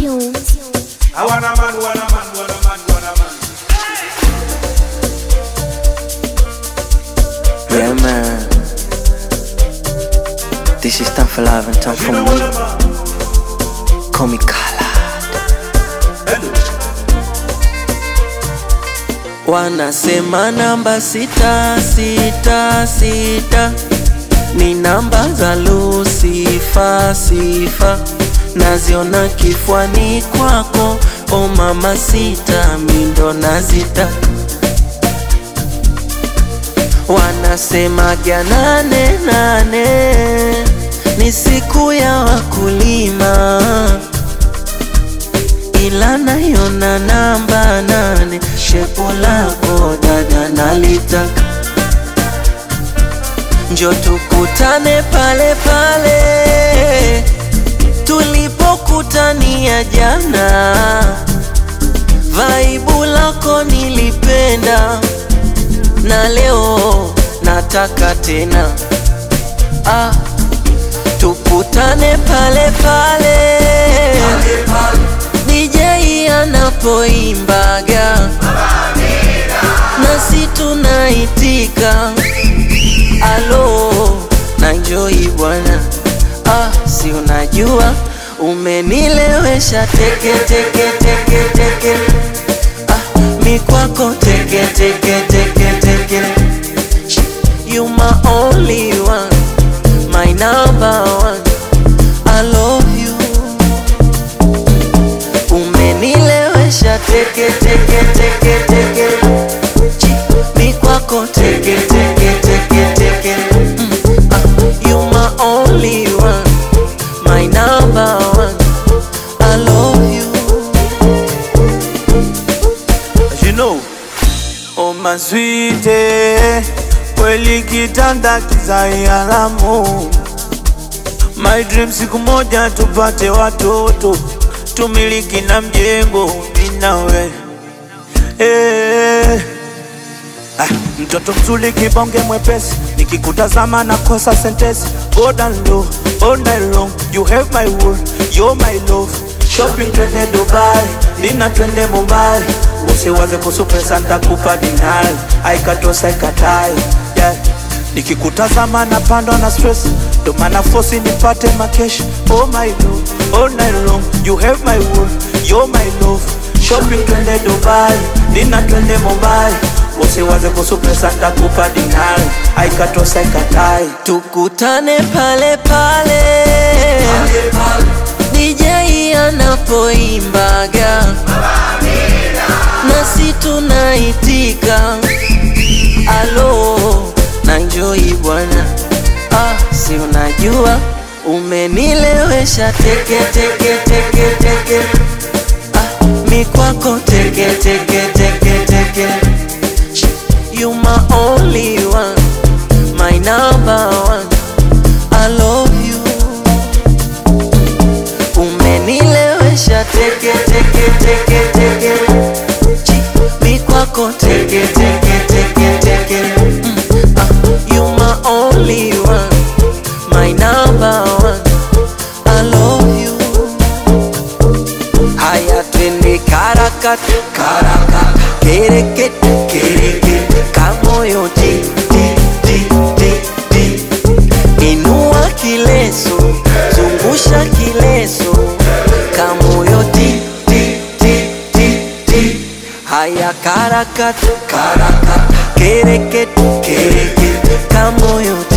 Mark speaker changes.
Speaker 1: tunes.
Speaker 2: I want a man, want a man, want a man, want a man.
Speaker 3: Yeah, man. This is time for love and time for me. Call me Khalad. Wanasema namba 666 ni namba za Lucifer, sifa naziona kifuani kwako. O mama sita, mindo nazita. Wanasema nane nane ni siku ya wakulima, ila naiona namba 8. Shepo lako dada nalitaka, njo tukutane pale pale tulipokutania jana. Vaibu lako nilipenda, na leo nataka tena. Tukutane pale pale DJ anapoimbaga, nasi tunaitika. Alo, na enjoy bwana. Si unajua umenilewesha teke teke teke teke. Mi kwako teke teke teke teke. You my only one, my number one. I love you. Umenilewesha teke teke teke teke. Mi kwako teke teke teke teke. You my only one, my number one. I love you.
Speaker 4: You know, oh my sweetie, kweli kitanda kizai alamu. My dream siku moja tupate watoto, tumiliki na mjengo mimi nawe. Mtoto mzuri kibonge mwepesi, nikikutazama nakosa sentence. Go down low, all night long, you have my world, you're my love. Shopping twende Dubai, dinner twende Mumbai. Usiwaze kuhusu pesa nitakupa dinari, aikatosa ikatai, yeah. Nikikutazama napandwa na stress, ndo maana force nipate makesh. Oh my love, all night long, you have my world, you're my love. Shopping twende Dubai, dinner twende Mumbai. Usiwaze kuhusu pesa nitakupa dinari, aikatosa ikatai.
Speaker 3: Tukutane pale pale DJ anapoimbaga, nasi tunaitika. Alo, na enjoy bwana. Si unajua umenilewesha teke teke teke teke. Mi kwako teke teke teke teke. You my only one, my number one. I love you. Umenilewesha teke teke teke teke. Mi kwako teke teke teke teke. You my only one, my number one. I love you. Haya twende karakat karakat, kereket kereket, kamoyo ti ti ti ti ti. Inua kileso, zungusha kileso, kamoyo ti ti ti ti ti. Haya karakat karakat, kereket kereket, kamoyo ti.